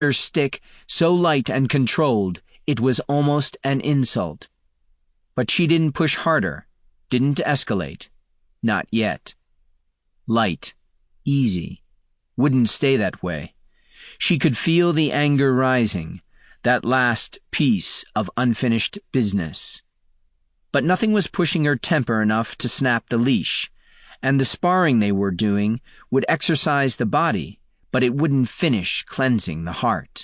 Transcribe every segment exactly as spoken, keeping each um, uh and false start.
her stick so light and controlled it was almost an insult. But she didn't push harder, didn't escalate. Not yet. Light, easy, wouldn't stay that way. She could feel the anger rising, that last piece of unfinished business. But nothing was pushing her temper enough to snap the leash, and the sparring they were doing would exercise the body, but it wouldn't finish cleansing the heart.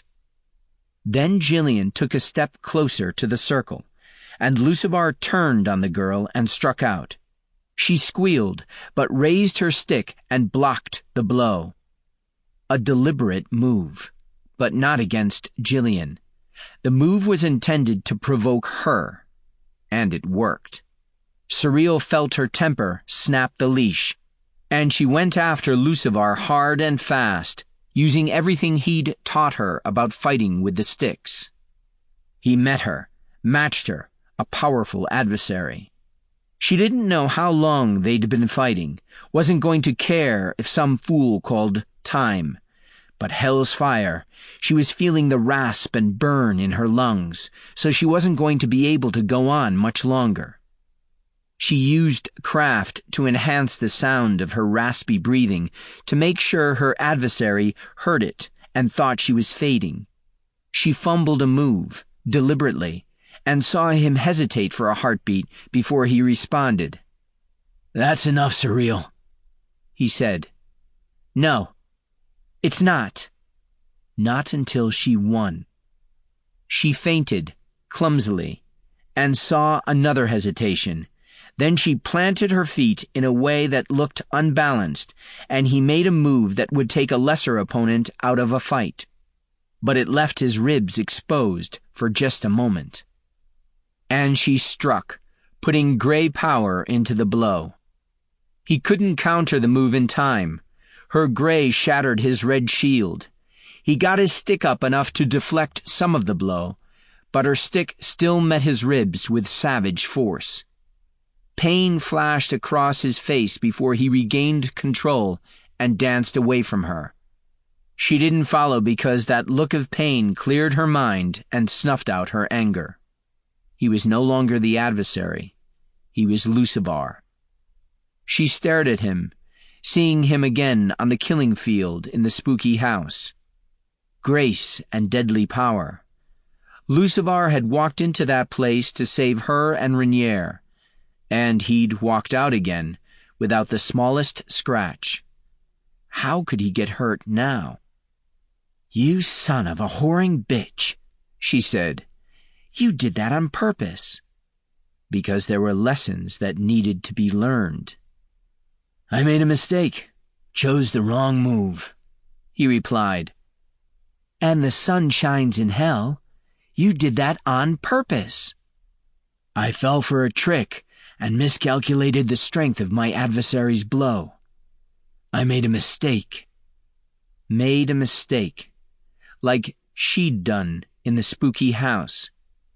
Then Jillian took a step closer to the circle, and Lucivar turned on the girl and struck out. She squealed, but raised her stick and blocked the blow. A deliberate move, but not against Jillian. The move was intended to provoke her, and it worked. Surreal felt her temper snap the leash, and she went after Lucivar hard and fast, using everything he'd taught her about fighting with the sticks. He met her, matched her, a powerful adversary. She didn't know how long they'd been fighting, wasn't going to care if some fool called time. But hell's fire, she was feeling the rasp and burn in her lungs, so she wasn't going to be able to go on much longer. She used craft to enhance the sound of her raspy breathing, to make sure her adversary heard it and thought she was fading. She fumbled a move, deliberately, and saw him hesitate for a heartbeat before he responded. "That's enough, Surreal," he said. "No, it's not." Not until she won. She feinted, clumsily, and saw another hesitation. Then she planted her feet in a way that looked unbalanced, and he made a move that would take a lesser opponent out of a fight. But it left his ribs exposed for just a moment. And she struck, putting gray power into the blow. He couldn't counter the move in time. Her gray shattered his red shield. He got his stick up enough to deflect some of the blow, but her stick still met his ribs with savage force. Pain flashed across his face before he regained control and danced away from her. She didn't follow because that look of pain cleared her mind and snuffed out her anger. He was no longer the adversary. He was Lucivar. She stared at him, seeing him again on the killing field in the spooky house. Grace and deadly power. Lucivar had walked into that place to save her and Renier, and he'd walked out again without the smallest scratch. How could he get hurt now? "You son of a whoring bitch," she said. "You did that on purpose." Because there were lessons that needed to be learned. "I made a mistake. Chose the wrong move," he replied. "And the sun shines in hell. You did that on purpose." "I fell for a trick and miscalculated the strength of my adversary's blow. I made a mistake." Made a mistake. Like she'd done in the spooky house.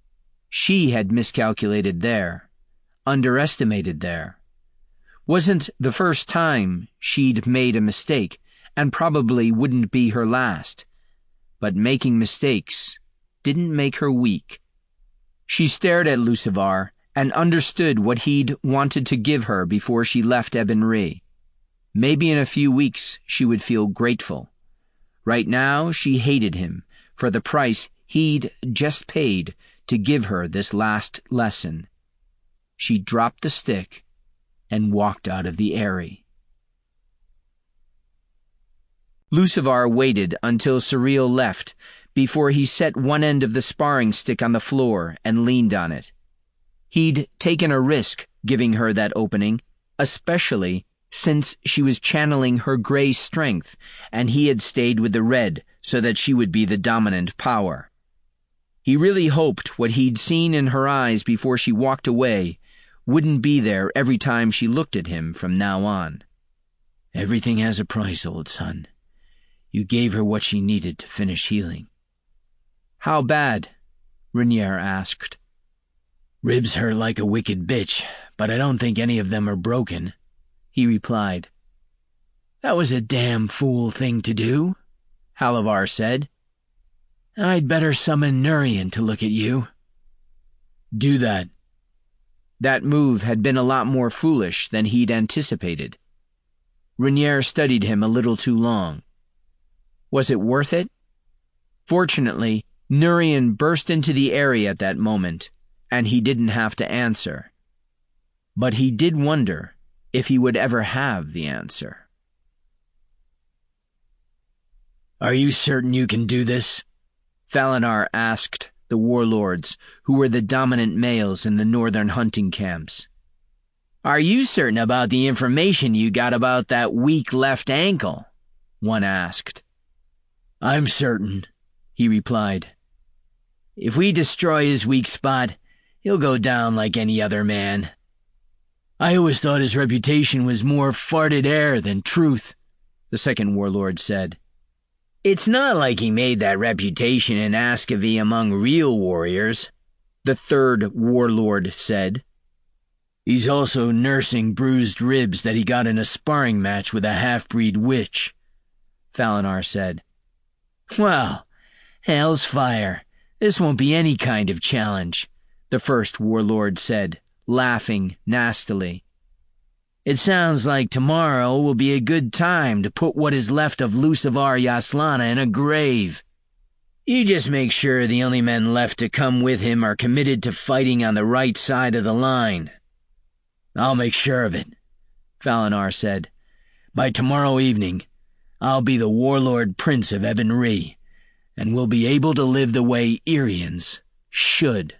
She had miscalculated there, underestimated there. Wasn't the first time she'd made a mistake, and probably wouldn't be her last. But making mistakes didn't make her weak. She stared at Lucivar and understood what he'd wanted to give her before she left Ebon-Ri. Maybe in a few weeks she would feel grateful. Right now she hated him for the price he'd just paid to give her this last lesson. She dropped the stick and walked out of the Eyrie. Lucivar waited until Surreal left before he set one end of the sparring stick on the floor and leaned on it. He'd taken a risk giving her that opening, especially since she was channeling her gray strength and he had stayed with the red so that she would be the dominant power. He really hoped what he'd seen in her eyes before she walked away wouldn't be there every time she looked at him from now on. "Everything has a price, old son. You gave her what she needed to finish healing." "How bad?" Renier asked. "Ribs hurt like a wicked bitch, but I don't think any of them are broken," he replied. "That was a damn fool thing to do," Halavar said. I'd better summon Nurian to look at you. Do that. That move had been a lot more foolish than he'd anticipated. Rainier studied him a little too long. Was it worth it? Fortunately, Nurian burst into the area at that moment, and he didn't have to answer. But he did wonder if he would ever have the answer. Are you certain you can do this? Falinar asked the warlords, who were the dominant males in the northern hunting camps. Are you certain about the information you got about that weak left ankle? One asked. I'm certain, he replied. If we destroy his weak spot, he'll go down like any other man. I always thought his reputation was more farted air than truth, the second warlord said. It's not like he made that reputation in Ascavy among real warriors, the third warlord said. He's also nursing bruised ribs that he got in a sparring match with a half-breed witch, Falinar said. Well, hell's fire. This won't be any kind of challenge, the first warlord said, laughing nastily. It sounds like tomorrow will be a good time to put what is left of Lucivar Yaslana in a grave. You just make sure the only men left to come with him are committed to fighting on the right side of the line. I'll make sure of it, Falinar said. By tomorrow evening, I'll be the warlord prince of Ebon Ree, and will be able to live the way Irians should.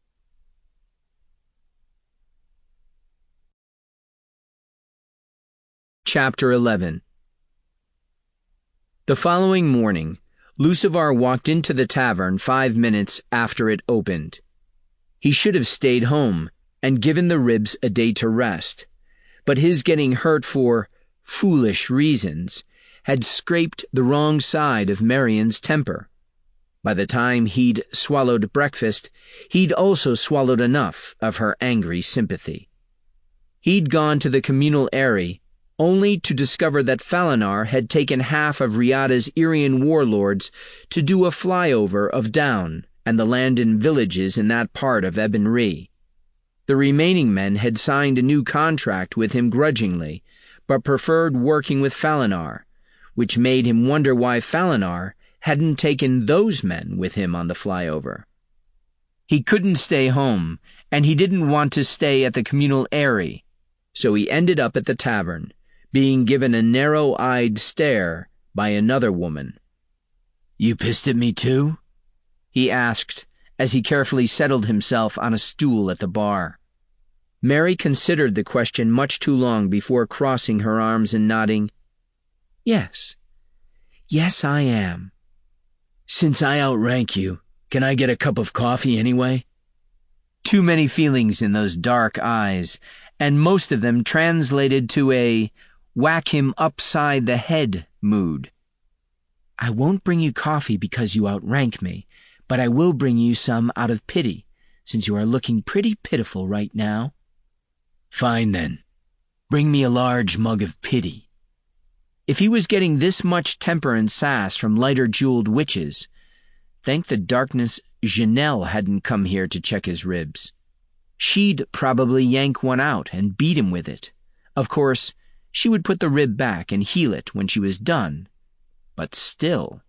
Chapter eleven. The following morning, Lucivar walked into the tavern five minutes after it opened. He should have stayed home and given the ribs a day to rest, but his getting hurt for foolish reasons had scraped the wrong side of Marian's temper. By the time he'd swallowed breakfast, he'd also swallowed enough of her angry sympathy. He'd gone to the communal eyrie only to discover that Falinar had taken half of Riada's Irian warlords to do a flyover of Down and the land and villages in that part of Ebon Ree. The remaining men had signed a new contract with him grudgingly, but preferred working with Falinar, which made him wonder why Falinar hadn't taken those men with him on the flyover. He couldn't stay home, and he didn't want to stay at the communal eyrie, so he ended up at the tavern, being given a narrow-eyed stare by another woman. You pissed at me too? He asked, as he carefully settled himself on a stool at the bar. Mary considered the question much too long before crossing her arms and nodding. Yes. Yes, I am. Since I outrank you, can I get a cup of coffee anyway? Too many feelings in those dark eyes, and most of them translated to a whack him upside the head mood. I won't bring you coffee because you outrank me, but I will bring you some out of pity, since you are looking pretty pitiful right now. Fine then. Bring me a large mug of pity. If he was getting this much temper and sass from lighter-jeweled witches, thank the darkness Janelle hadn't come here to check his ribs. She'd probably yank one out and beat him with it. Of course, she would put the rib back and heal it when she was done. But still.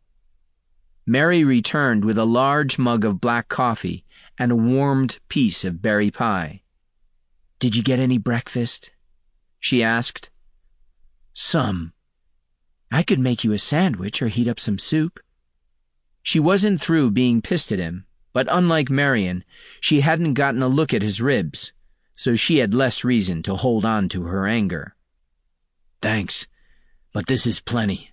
Mary returned with a large mug of black coffee and a warmed piece of berry pie. Did you get any breakfast? She asked. Some. I could make you a sandwich or heat up some soup. She wasn't through being pissed at him, but unlike Marian, she hadn't gotten a look at his ribs, so she had less reason to hold on to her anger. Thanks, but this is plenty.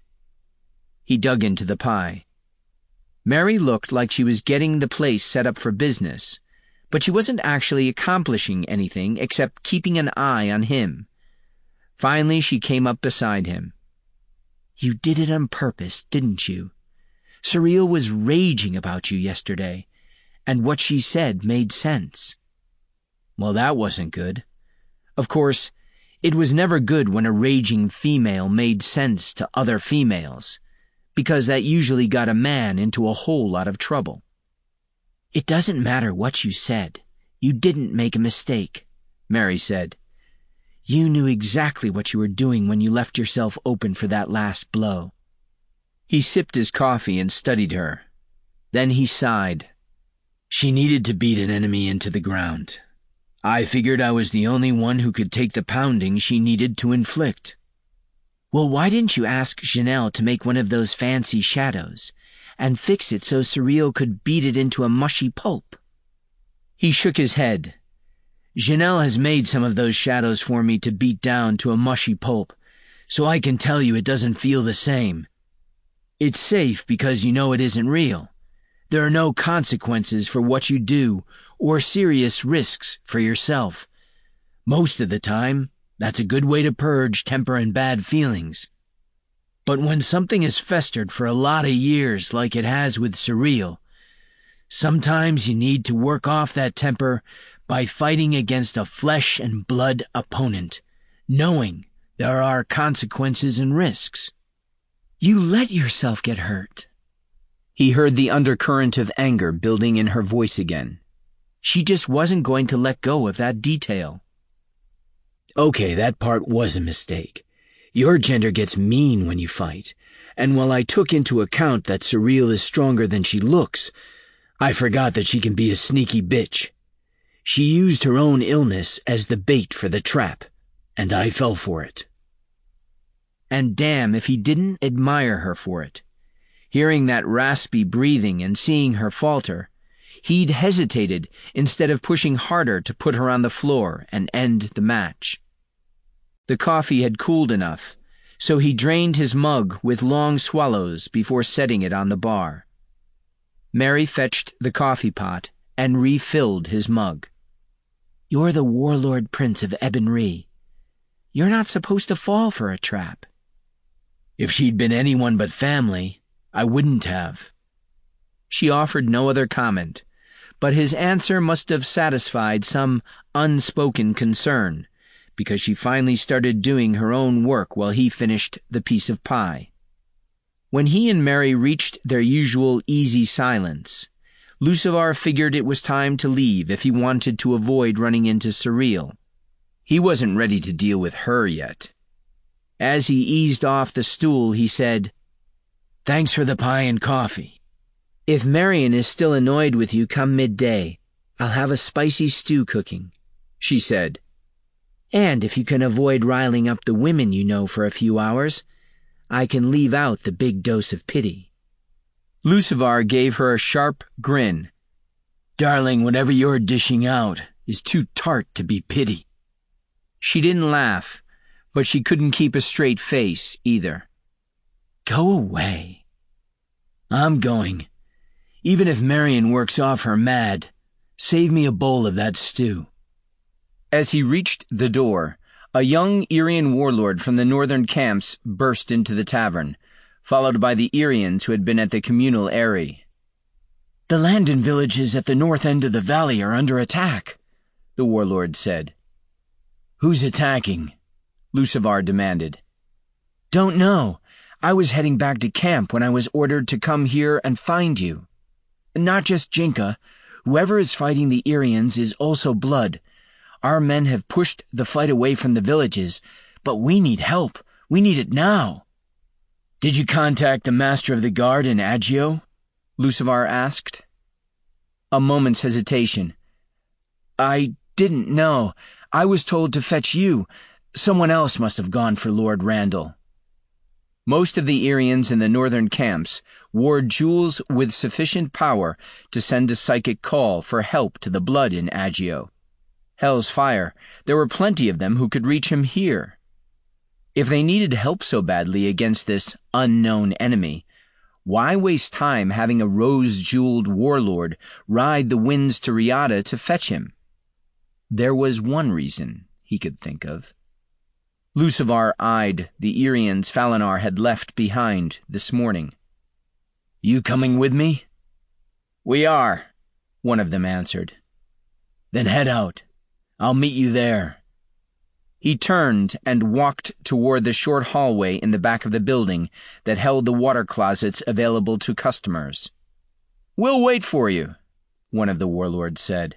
He dug into the pie. Mary looked like she was getting the place set up for business, but she wasn't actually accomplishing anything except keeping an eye on him. Finally, she came up beside him. You did it on purpose, didn't you? Surreal was raging about you yesterday, and what she said made sense. Well, that wasn't good. Of course, it was never good when a raging female made sense to other females, because that usually got a man into a whole lot of trouble. "It doesn't matter what you said. You didn't make a mistake," Mary said. "You knew exactly what you were doing when you left yourself open for that last blow." He sipped his coffee and studied her. Then he sighed. She needed to beat an enemy into the ground. I figured I was the only one who could take the pounding she needed to inflict. "Well, why didn't you ask Janelle to make one of those fancy shadows and fix it so Surreal could beat it into a mushy pulp?" He shook his head. "Janelle has made some of those shadows for me to beat down to a mushy pulp, so I can tell you it doesn't feel the same. It's safe because you know it isn't real. There are no consequences for what you do or serious risks for yourself. Most of the time, that's a good way to purge temper and bad feelings. But when something has festered for a lot of years like it has with Surreal, sometimes you need to work off that temper by fighting against a flesh and blood opponent, knowing there are consequences and risks." "You let yourself get hurt." He heard the undercurrent of anger building in her voice again. She just wasn't going to let go of that detail. "Okay, that part was a mistake. Your gender gets mean when you fight, and while I took into account that Surreal is stronger than she looks, I forgot that she can be a sneaky bitch. She used her own illness as the bait for the trap, and I fell for it." And damn if he didn't admire her for it. Hearing that raspy breathing and seeing her falter, he'd hesitated instead of pushing harder to put her on the floor and end the match. The coffee had cooled enough, so he drained his mug with long swallows before setting it on the bar. Mary fetched the coffee pot and refilled his mug. "You're the warlord prince of Ebon Ree. You're not supposed to fall for a trap." "If she'd been anyone but family, I wouldn't have." She offered no other comment, but his answer must have satisfied some unspoken concern, because she finally started doing her own work while he finished the piece of pie. When he and Mary reached their usual easy silence, Lucifer figured it was time to leave if he wanted to avoid running into Surreal. He wasn't ready to deal with her yet. As he eased off the stool, he said, "Thanks for the pie and coffee. If Marion is still annoyed with you come midday, I'll have a spicy stew cooking," she said. "And if you can avoid riling up the women you know for a few hours, I can leave out the big dose of pity." Lucifer gave her a sharp grin. "Darling, whatever you're dishing out is too tart to be pity." She didn't laugh, but she couldn't keep a straight face either. "Go away." "I'm going. Even if Marion works off her mad, save me a bowl of that stew." As he reached the door, a young Irian warlord from the northern camps burst into the tavern, followed by the Irians who had been at the communal airy. "The Landon villages at the north end of the valley are under attack," the warlord said. "Who's attacking?" Lucifer demanded. "Don't know. I was heading back to camp when I was ordered to come here and find you. Not just Jinka. Whoever is fighting the Irians is also blood. Our men have pushed the fight away from the villages, but we need help. We need it now." "Did you contact the master of the guard in Agio?" Lucifer asked. A moment's hesitation. "I didn't know. I was told to fetch you. Someone else must have gone for Lord Randall." Most of the Irians in the northern camps wore jewels with sufficient power to send a psychic call for help to the blood in Agio. Hell's fire, there were plenty of them who could reach him here. If they needed help so badly against this unknown enemy, why waste time having a rose-jeweled warlord ride the winds to Riata to fetch him? There was one reason he could think of. Lucifer eyed the Irians Falinar had left behind this morning. "You coming with me?" "We are," one of them answered. "Then head out. I'll meet you there." He turned and walked toward the short hallway in the back of the building that held the water closets available to customers. "We'll wait for you," one of the warlords said.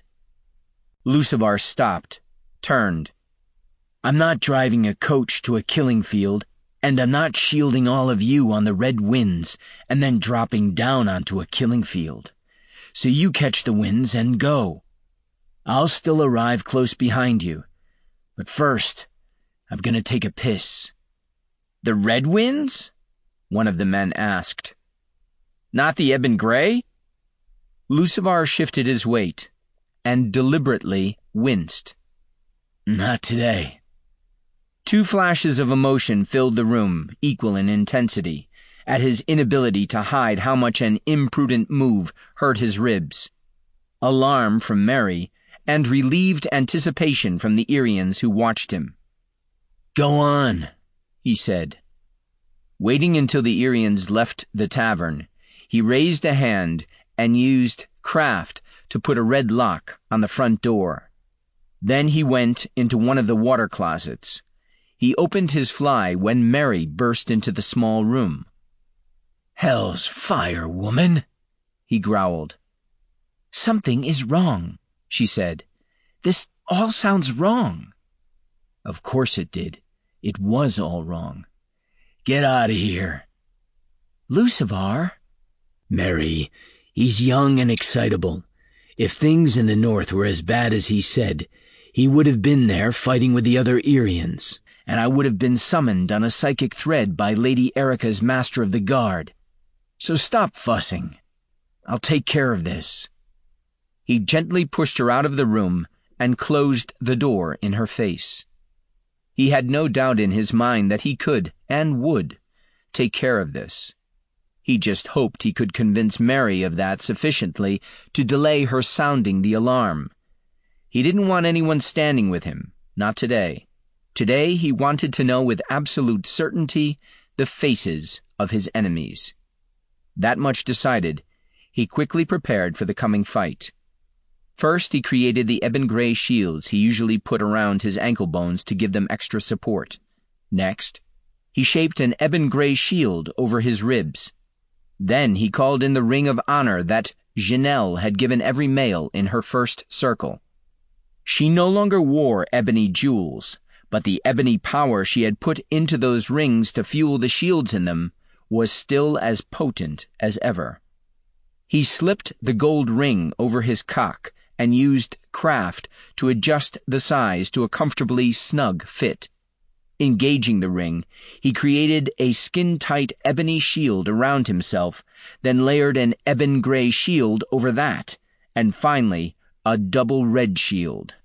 Lucivar stopped, turned. "I'm not driving a coach to a killing field, and I'm not shielding all of you on the red winds and then dropping down onto a killing field. So you catch the winds and go. I'll still arrive close behind you. But first, I'm gonna take a piss." "The red winds?" one of the men asked. "Not the Ebon Grey?" Lucivar shifted his weight and deliberately winced. "Not today." Two flashes of emotion filled the room, equal in intensity, at his inability to hide how much an imprudent move hurt his ribs. Alarm from Mary, and relieved anticipation from the Irians who watched him. "Go on," he said. Waiting until the Irians left the tavern, he raised a hand and used craft to put a red lock on the front door. Then he went into one of the water closets. He opened his fly when Mary burst into the small room. "Hell's fire, woman," he growled. "Something is wrong," she said. "This all sounds wrong." Of course it did. It was all wrong. "Get out of here." "Lucivar." "Mary, he's young and excitable. If things in the north were as bad as he said, he would have been there fighting with the other Irians, and I would have been summoned on a psychic thread by Lady Erica's Master of the Guard. So stop fussing. I'll take care of this." He gently pushed her out of the room and closed the door in her face. He had no doubt in his mind that he could, and would, take care of this. He just hoped he could convince Mary of that sufficiently to delay her sounding the alarm. He didn't want anyone standing with him, not today. Today he wanted to know with absolute certainty the faces of his enemies. That much decided, he quickly prepared for the coming fight. First, he created the Ebon Grey shields he usually put around his ankle bones to give them extra support. Next, he shaped an Ebon Grey shield over his ribs. Then he called in the ring of honor that Janelle had given every male in her first circle. She no longer wore ebony jewels, but the ebony power she had put into those rings to fuel the shields in them was still as potent as ever. He slipped the gold ring over his cock and used craft to adjust the size to a comfortably snug fit. Engaging the ring, he created a skin-tight ebony shield around himself, then layered an Ebon Grey shield over that, and finally, a double red shield.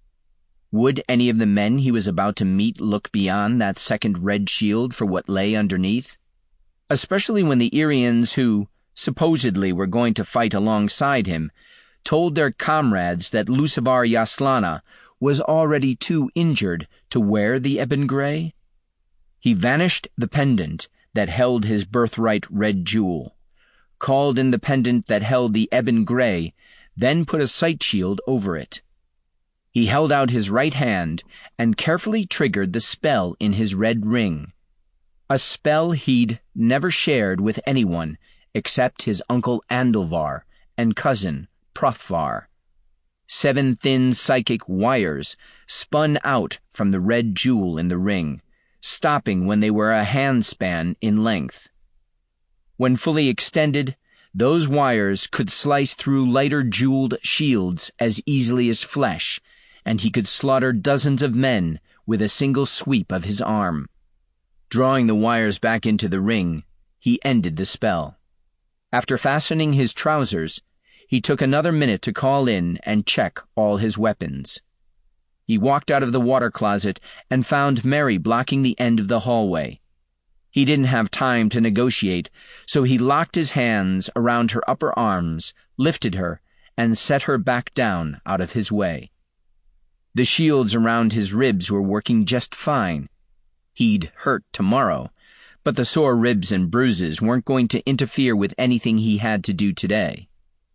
Would any of the men he was about to meet look beyond that second red shield for what lay underneath? Especially when the Irians who, supposedly were going to fight alongside him, told their comrades that Lucivar Yaslana was already too injured to wear the Ebon Grey? He vanished the pendant that held his birthright red jewel, called in the pendant that held the Ebon Grey, then put a sight shield over it. He held out his right hand and carefully triggered the spell in his red ring, a spell he'd never shared with anyone except his uncle Andalvar and cousin Prothvar. Seven thin psychic wires spun out from the red jewel in the ring, stopping when they were a handspan in length. When fully extended, those wires could slice through lighter jeweled shields as easily as flesh, and he could slaughter dozens of men with a single sweep of his arm. Drawing the wires back into the ring, he ended the spell. After fastening his trousers, he took another minute to call in and check all his weapons. He walked out of the water closet and found Mary blocking the end of the hallway. He didn't have time to negotiate, so he locked his hands around her upper arms, lifted her, and set her back down out of his way. The shields around his ribs were working just fine. He'd hurt tomorrow, but the sore ribs and bruises weren't going to interfere with anything he had to do today.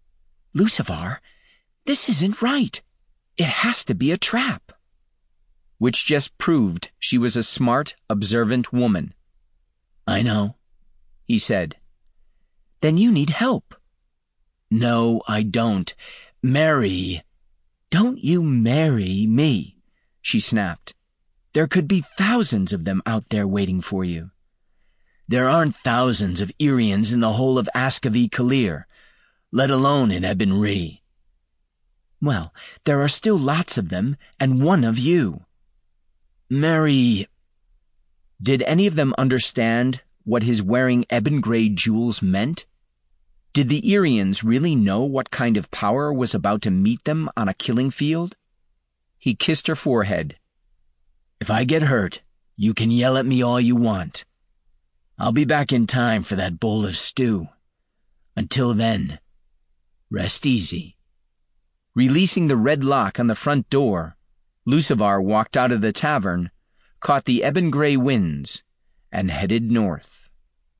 "Lucivar, this isn't right. It has to be a trap." which just proved she was a smart, observant woman. I know, he said. Then you need help. No, I don't. Marry. Don't you marry me, she snapped. There could be thousands of them out there waiting for you. There aren't thousands of Irians in the whole of Askavi Kalir, let alone in Ebon Re. Well, there are still lots of them, and one of you. Marry. Did any of them understand what his wearing ebon-gray jewels meant? Did the Irians really know what kind of power was about to meet them on a killing field? He kissed her forehead. If I get hurt, you can yell at me all you want. I'll be back in time for that bowl of stew. Until then, rest easy. Releasing the red lock on the front door, Lucivar walked out of the tavern, caught the ebon-gray winds, and headed north.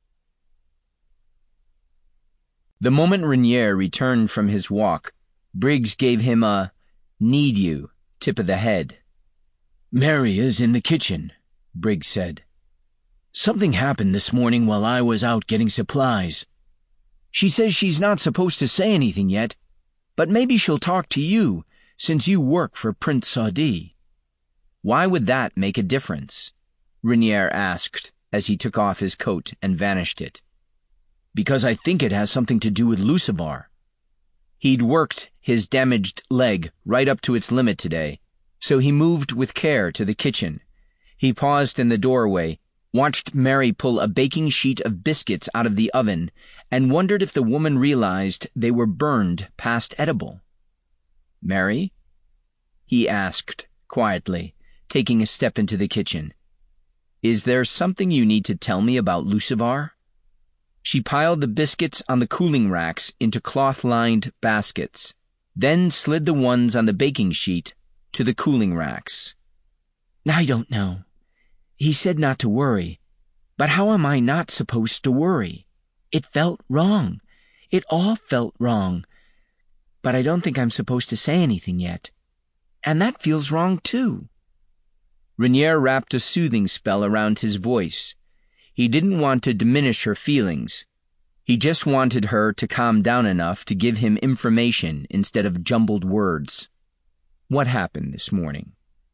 The moment Renier returned from his walk, Briggs gave him a "need you" tip of the head. Mary is in the kitchen, Briggs said. Something happened this morning while I was out getting supplies. She says she's not supposed to say anything yet, but maybe she'll talk to you, since you work for Prince Saudi. Why would that make a difference? Renier asked as he took off his coat and vanished it. Because I think it has something to do with Lucivar. He'd worked his damaged leg right up to its limit today, so he moved with care to the kitchen. He paused in the doorway, watched Mary pull a baking sheet of biscuits out of the oven, and wondered if the woman realized they were burned past edible. "Mary?" he asked quietly, taking a step into the kitchen. "Is there something you need to tell me about Lucivar?" She piled the biscuits on the cooling racks into cloth-lined baskets, then slid the ones on the baking sheet to the cooling racks. I don't know. He said not to worry, but how am I not supposed to worry? It felt wrong. It all felt wrong. But I don't think I'm supposed to say anything yet. And that feels wrong too. Renier wrapped a soothing spell around his voice. He didn't want to diminish her feelings. He just wanted her to calm down enough to give him information instead of jumbled words. What happened this morning?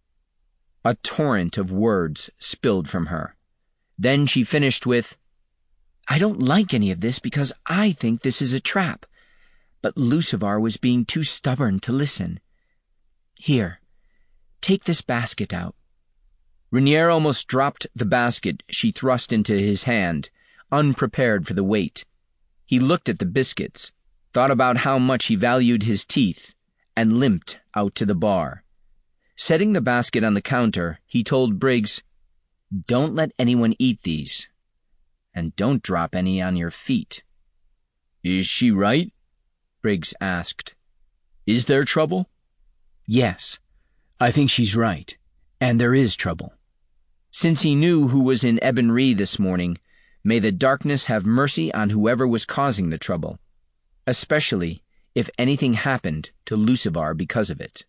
A torrent of words spilled from her. Then she finished with, I don't like any of this because I think this is a trap. But Lucivar was being too stubborn to listen. Here, take this basket out. Renier almost dropped the basket she thrust into his hand, unprepared for the weight. He looked at the biscuits, thought about how much he valued his teeth, and limped out to the bar. Setting the basket on the counter, he told Briggs, Don't let anyone eat these. And don't drop any on your feet. Is she right? Briggs asked. Is there trouble? Yes, I think she's right, and there is trouble. Since he knew who was in Ebon Re this morning, may the darkness have mercy on whoever was causing the trouble, especially if anything happened to Lucivar because of it.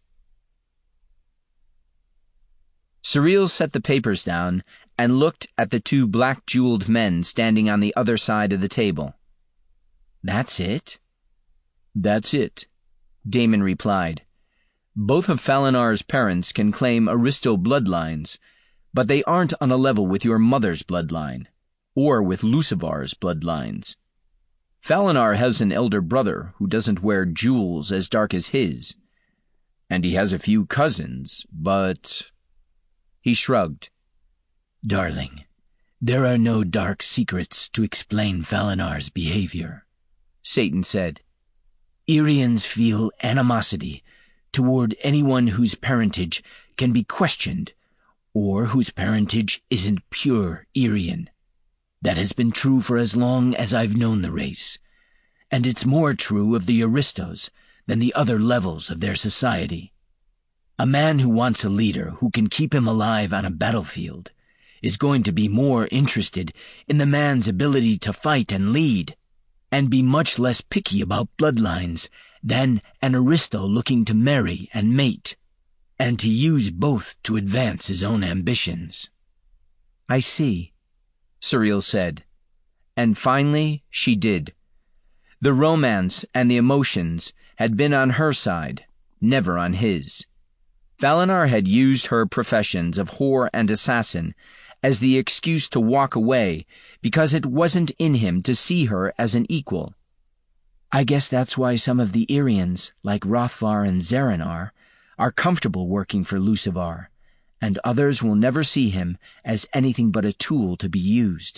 Surreal set the papers down and looked at the two black-jeweled men standing on the other side of the table. That's it? That's it, Damon replied. Both of Falinar's parents can claim Aristo bloodlines, but they aren't on a level with your mother's bloodline, or with Lucivar's bloodlines. Falinar has an elder brother who doesn't wear jewels as dark as his, and he has a few cousins, but... He shrugged. Darling, there are no dark secrets to explain Falinar's behavior, Satan said. Irians feel animosity toward anyone whose parentage can be questioned or whose parentage isn't pure Irian. That has been true for as long as I've known the race, and it's more true of the Aristos than the other levels of their society. A man who wants a leader who can keep him alive on a battlefield is going to be more interested in the man's ability to fight and lead, and be much less picky about bloodlines than an Aristo looking to marry and mate. and to use both to advance his own ambitions. I see, Suriel said. And finally, she did. The romance and the emotions had been on her side, never on his. Valinar had used her professions of whore and assassin as the excuse to walk away because it wasn't in him to see her as an equal. I guess that's why some of the Irians, like Hrothvar and Zeranar, are comfortable working for Lucivar, and others will never see him as anything but a tool to be used.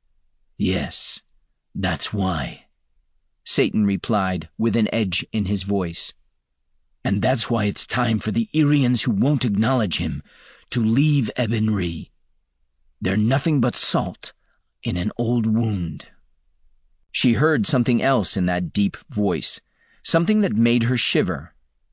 Yes, that's why, Satan replied with an edge in his voice. And that's why it's time for the Irians who won't acknowledge him to leave Ebon Ree. They're nothing but salt in an old wound. She heard something else in that deep voice, something that made her shiver.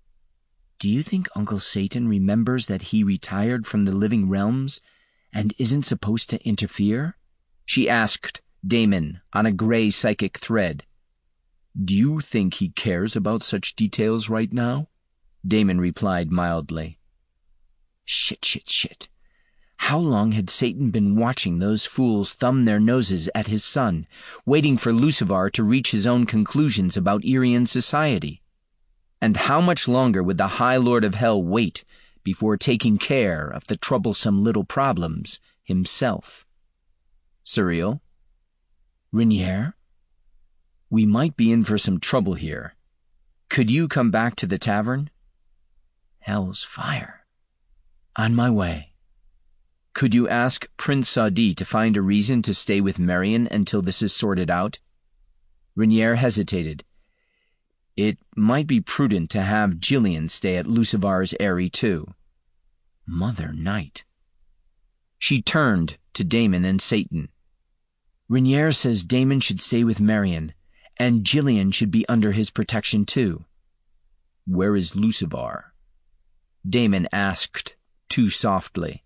Do you think Uncle Satan remembers that he retired from the living realms and isn't supposed to interfere? She asked Daemon on a gray psychic thread. Do you think he cares about such details right now? Daemon replied mildly. Shit, shit, shit. How long had Satan been watching those fools thumb their noses at his son, waiting for Lucivar to reach his own conclusions about Irian society? And how much longer would the High Lord of Hell wait before taking care of the troublesome little problems himself? Suriel? Rhaenyra? We might be in for some trouble here. Could you come back to the tavern? Hell's fire. On my way. Could you ask Prince Saudi to find a reason to stay with Marion until this is sorted out? Rhaenyra hesitated. It might be prudent to have Jillian stay at Lucivar's Eyrie too. Mother Night. She turned to Daemon and Satan. Rhaenyra says Daemon should stay with Marion, and Jillian should be under his protection too. Where is Lucivar? Daemon asked, too softly.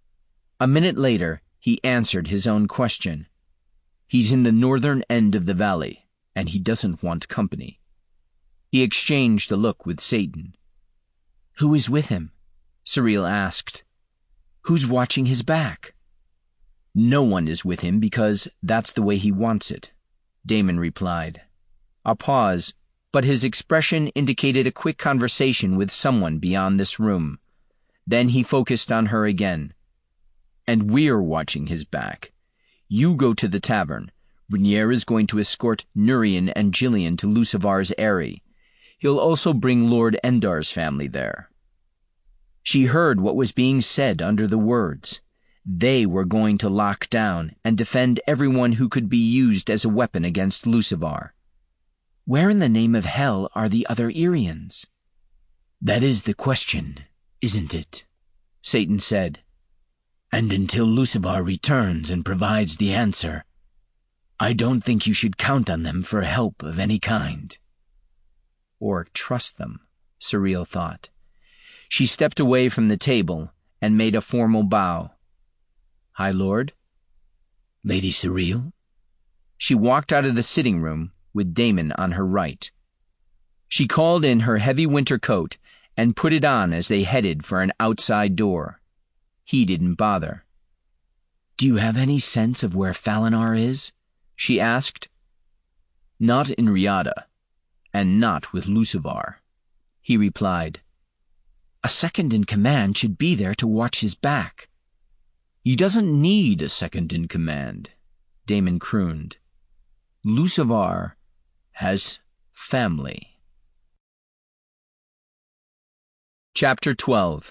A minute later, he answered his own question. He's in the northern end of the valley, and he doesn't want company. He exchanged a look with Satan. Who is with him? Suriel asked. Who's watching his back? No one is with him because that's the way he wants it, Daemon replied. A pause, but his expression indicated a quick conversation with someone beyond this room. Then he focused on her again. And we're watching his back. You go to the tavern. Rhaenyra is going to escort Nurian and Jillian to Lucivar's Eyrie. He'll also bring Lord Endar's family there. She heard what was being said under the words. They were going to lock down and defend everyone who could be used as a weapon against Lucivar. Where in the name of hell are the other Irians? That is the question, isn't it? Satan said. And until Lucivar returns and provides the answer, I don't think you should count on them for help of any kind. Or trust them, Suriel thought. She stepped away from the table and made a formal bow. High Lord? Lady Suriel? She walked out of the sitting room with Daemon on her right. She called in her heavy winter coat and put it on as they headed for an outside door. He didn't bother. Do you have any sense of where Falinar is? She asked. Not in Riada, and not with Lucivar, he replied. A second in command should be there to watch his back. He doesn't need a second in command, Daemon crooned. Lucivar has family. Chapter twelve.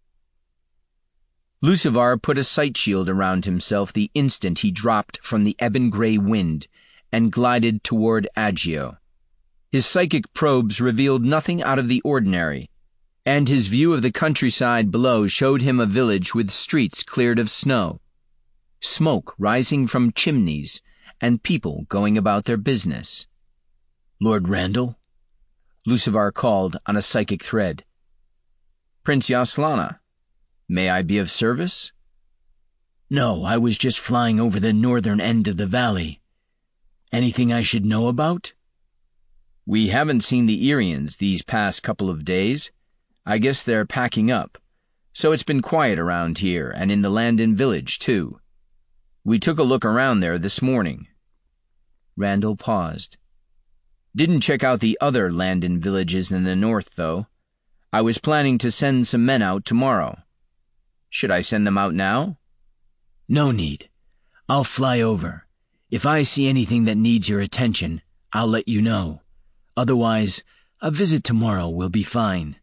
Lucivar put a sight shield around himself the instant he dropped from the ebon-gray wind and glided toward Aggio. His psychic probes revealed nothing out of the ordinary, and his view of the countryside below showed him a village with streets cleared of snow, smoke rising from chimneys, and people going about their business. Lord Randall? Lucivar called on a psychic thread. Prince Yaslana. May I be of service? No, I was just flying over the northern end of the valley. Anything I should know about? We haven't seen the Irians these past couple of days. I guess they're packing up, so it's been quiet around here and in the Landon village, too. We took a look around there this morning." Randall paused. "Didn't check out the other Landon villages in the north, though. I was planning to send some men out tomorrow. Should I send them out now?" "No need. I'll fly over. If I see anything that needs your attention, I'll let you know. Otherwise, a visit tomorrow will be fine."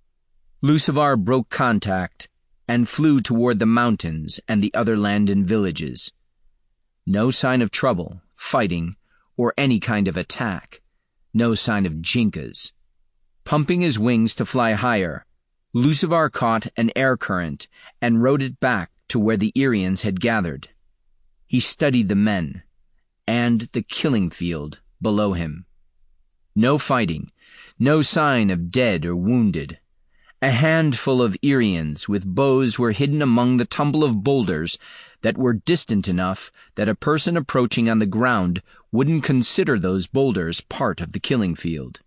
Lucivar broke contact and flew toward the mountains and the other Landon villages. No sign of trouble, fighting, or any kind of attack. No sign of Jinkas. Pumping his wings to fly higher, Lucivar caught an air current and rode it back to where the Irians had gathered. He studied the men and the killing field below him. No fighting, no sign of dead or wounded. A handful of Irians with bows were hidden among the tumble of boulders that were distant enough that a person approaching on the ground wouldn't consider those boulders part of the killing field.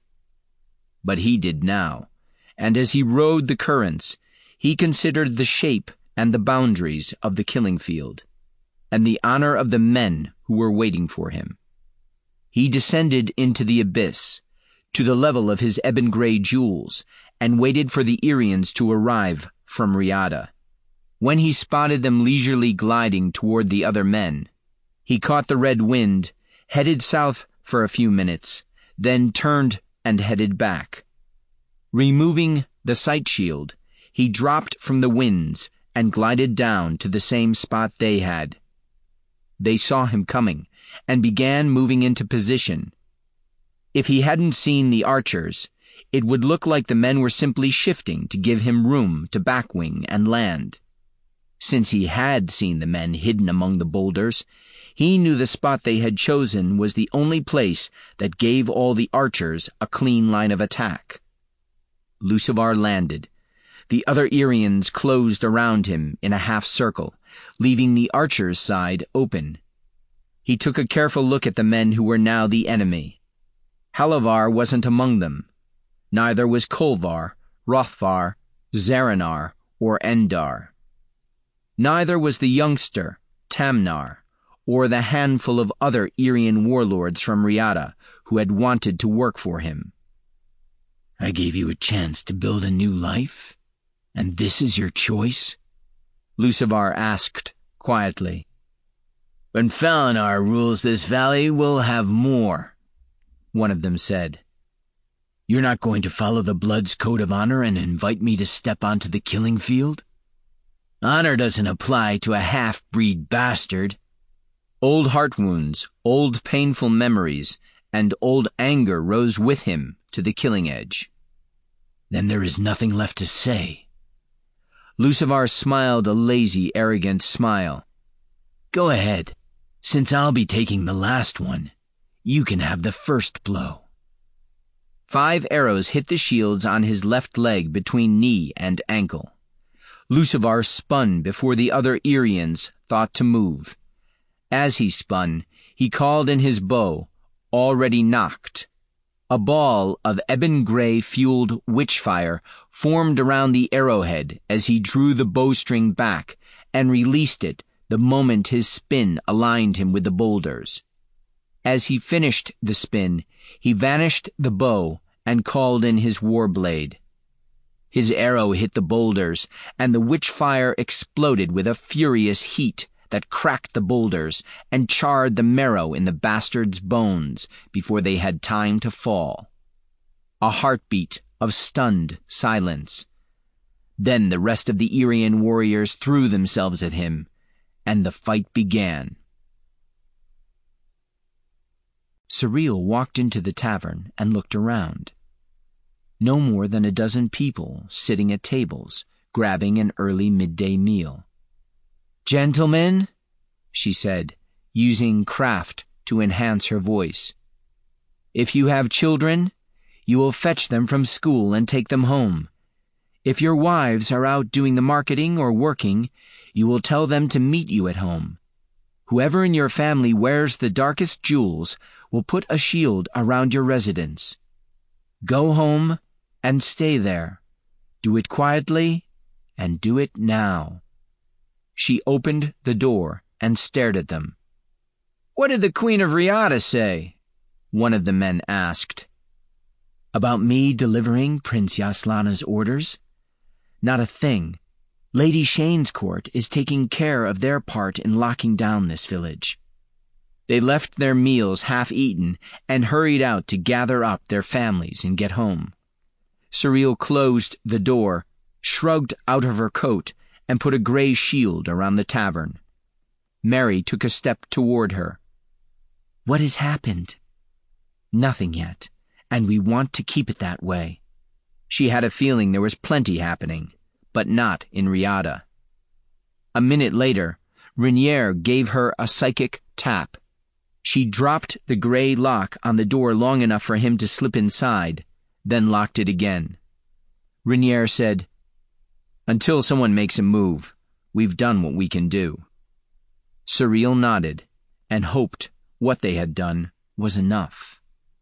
But he did now, and as he rode the currents, he considered the shape and the boundaries of the killing field, and the honor of the men who were waiting for him. He descended into the abyss, to the level of his ebon-gray jewels, and waited for the Irians to arrive from Riada. When he spotted them leisurely gliding toward the other men, he caught the red wind, headed south for a few minutes, then turned and headed back. Removing the sight shield, he dropped from the winds and glided down to the same spot they had. They saw him coming and began moving into position. If he hadn't seen the archers, it would look like the men were simply shifting to give him room to backwing and land. Since he had seen the men hidden among the boulders, he knew the spot they had chosen was the only place that gave all the archers a clean line of attack. Lucivar landed. The other Irians closed around him in a half-circle, leaving the archers' side open. He took a careful look at the men who were now the enemy. Halavar wasn't among them. Neither was Kolvar, Rothvar, Zaranar, or Endar. Neither was the youngster, Tamnar, or the handful of other Irian warlords from Riada who had wanted to work for him. "I gave you a chance to build a new life, and this is your choice?" Lucivar asked quietly. "When Falinar rules this valley, we'll have more," one of them said. "You're not going to follow the Blood's code of honor and invite me to step onto the killing field? Honor doesn't apply to a half-breed bastard." Old heart wounds, old painful memories, and old anger rose with him to the killing edge. "Then there is nothing left to say." Lucivar smiled a lazy, arrogant smile. "Go ahead. Since I'll be taking the last one, you can have the first blow." Five arrows hit the shields on his left leg between knee and ankle. Lucivar spun before the other Irians thought to move. As he spun, he called in his bow, already knocked. A ball of ebon-gray fueled witchfire formed around the arrowhead as he drew the bowstring back and released it the moment his spin aligned him with the boulders. As he finished the spin, he vanished the bow and called in his war blade. His arrow hit the boulders, and the witchfire exploded with a furious heat that cracked the boulders and charred the marrow in the bastards' bones before they had time to fall. A heartbeat of stunned silence. Then the rest of the Irian warriors threw themselves at him, and the fight began. Surreal walked into the tavern and looked around. No more than a dozen people sitting at tables, grabbing an early midday meal. "Gentlemen," she said, using craft to enhance her voice, "if you have children, you will fetch them from school and take them home. If your wives are out doing the marketing or working, you will tell them to meet you at home. Whoever in your family wears the darkest jewels will put a shield around your residence. Go home and stay there. Do it quietly, and do it now." She opened the door and stared at them. "What did the Queen of Riata say?" one of the men asked. "About me delivering Prince Yaslana's orders? Not a thing. Lady Shane's court is taking care of their part in locking down this village." They left their meals half-eaten and hurried out to gather up their families and get home. Cyril closed the door, shrugged out of her coat, and put a gray shield around the tavern. Mary took a step toward her. "What has happened?" "Nothing yet, and we want to keep it that way." She had a feeling there was plenty happening, but not in Riata. A minute later, Renier gave her a psychic tap. She dropped the gray lock on the door long enough for him to slip inside, then locked it again. Renier said, "Until someone makes a move, we've done what we can do." Cyril nodded and hoped what they had done was enough.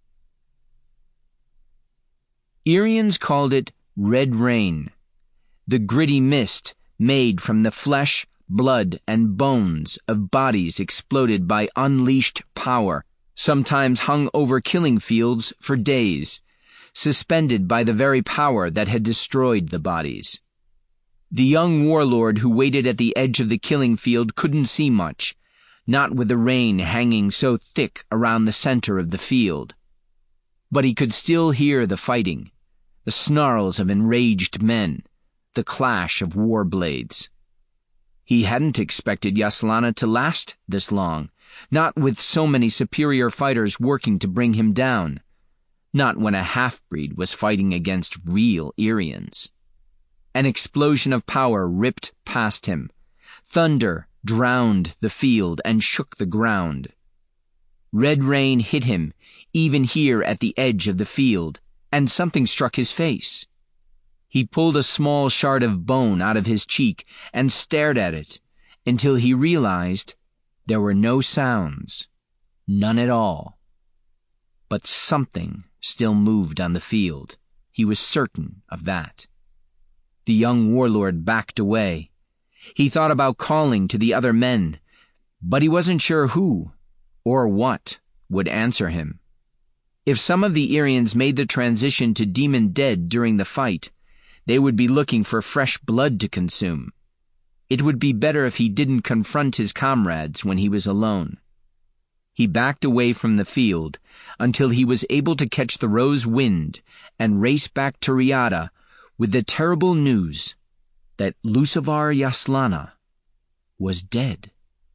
Irians called it red rain, the gritty mist made from the flesh, blood, and bones of bodies exploded by unleashed power, sometimes hung over killing fields for days, suspended by the very power that had destroyed the bodies. The young warlord who waited at the edge of the killing field couldn't see much, not with the rain hanging so thick around the center of the field. But he could still hear the fighting, the snarls of enraged men, the clash of war blades. He hadn't expected Yaslana to last this long, not with so many superior fighters working to bring him down, not when a half-breed was fighting against real Irians. An explosion of power ripped past him. Thunder drowned the field and shook the ground. Red rain hit him, even here at the edge of the field, and something struck his face. He pulled a small shard of bone out of his cheek and stared at it until he realized there were no sounds, none at all. But something still moved on the field. He was certain of that. The young warlord backed away. He thought about calling to the other men, but he wasn't sure who or what would answer him. If some of the Irians made the transition to Demon Dead during the fight, they would be looking for fresh blood to consume. It would be better if he didn't confront his comrades when he was alone. He backed away from the field until he was able to catch the rose wind and race back to Riata with the terrible news that Lucivar Yaslana was dead.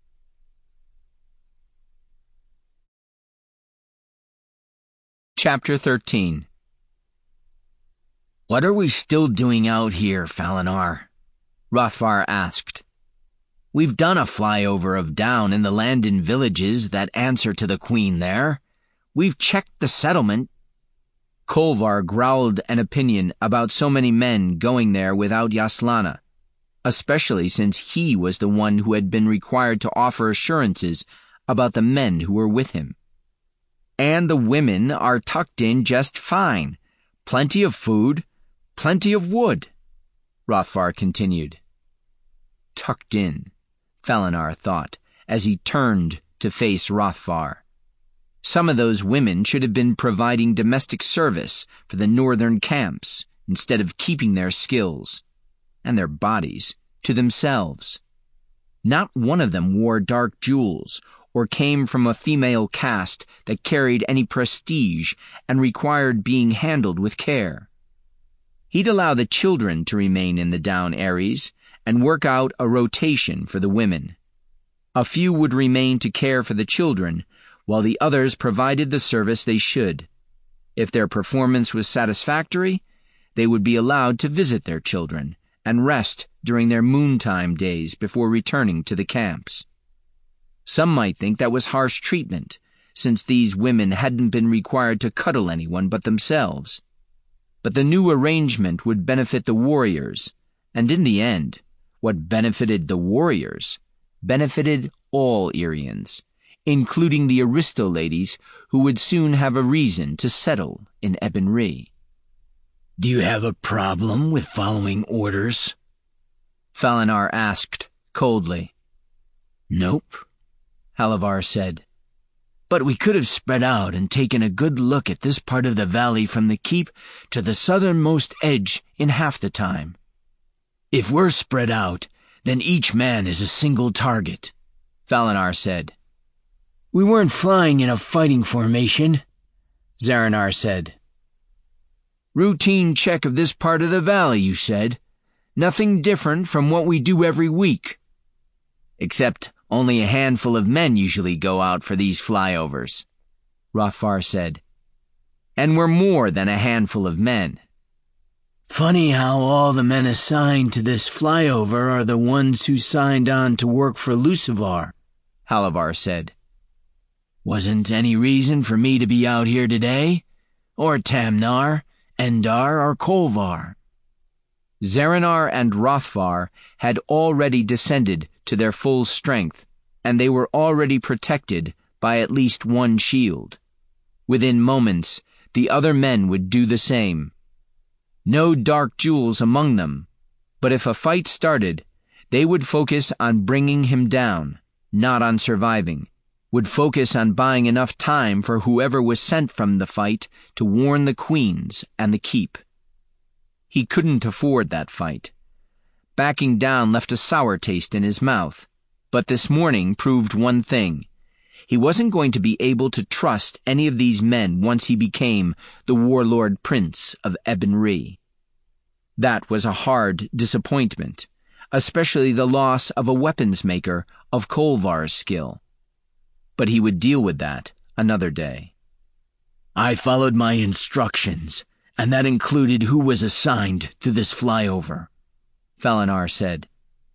Chapter thirteen. "What are we still doing out here, Falinar?" Hrothgar asked. "We've done a flyover of down in the Landin villages that answer to the Queen there. We've checked the settlement." Kolvar growled an opinion about so many men going there without Yaslana, especially since he was the one who had been required to offer assurances about the men who were with him. "And the women are tucked in just fine. Plenty of food, plenty of wood," Hrothgar continued. Tucked in, Falinar thought, as he turned to face Hrothgar. Some of those women should have been providing domestic service for the northern camps instead of keeping their skills, and their bodies, to themselves. Not one of them wore dark jewels or came from a female caste that carried any prestige and required being handled with care. He'd allow the children to remain in the down areas and work out a rotation for the women. A few would remain to care for the children, while the others provided the service they should. If their performance was satisfactory, they would be allowed to visit their children and rest during their moontime days before returning to the camps. Some might think that was harsh treatment, since these women hadn't been required to cuddle anyone but themselves. But the new arrangement would benefit the warriors, and in the end, what benefited the warriors benefited all Irians, including the Aristo ladies who would soon have a reason to settle in Ebon Ree. Do you have a problem with following orders? Falinar asked, coldly. Nope, Halavar said. But we could have spread out and taken a good look at this part of the valley from the keep to the southernmost edge in half the time. If we're spread out, then each man is a single target, Falinar said. We weren't flying in a fighting formation, Zaranar said. Routine check of this part of the valley, you said. Nothing different from what we do every week. Except only a handful of men usually go out for these flyovers, Rothvar said. And we're more than a handful of men. Funny how all the men assigned to this flyover are the ones who signed on to work for Lucivar, Halavar said. Wasn't any reason for me to be out here today? Or Tamnar, Endar, or Kolvar? Zaranar and Rothvar had already descended to their full strength, and they were already protected by at least one shield. Within moments, the other men would do the same. No dark jewels among them, but if a fight started, they would focus on bringing him down, not on surviving, would focus on buying enough time for whoever was sent from the fight to warn the queens and the keep. He couldn't afford that fight. Backing down left a sour taste in his mouth, but this morning proved one thing. He wasn't going to be able to trust any of these men once he became the warlord prince of Ebon-Re. That was a hard disappointment, especially the loss of a weapons maker of Kolvar's skill. But he would deal with that another day. I followed my instructions, and that included who was assigned to this flyover, Falinar said.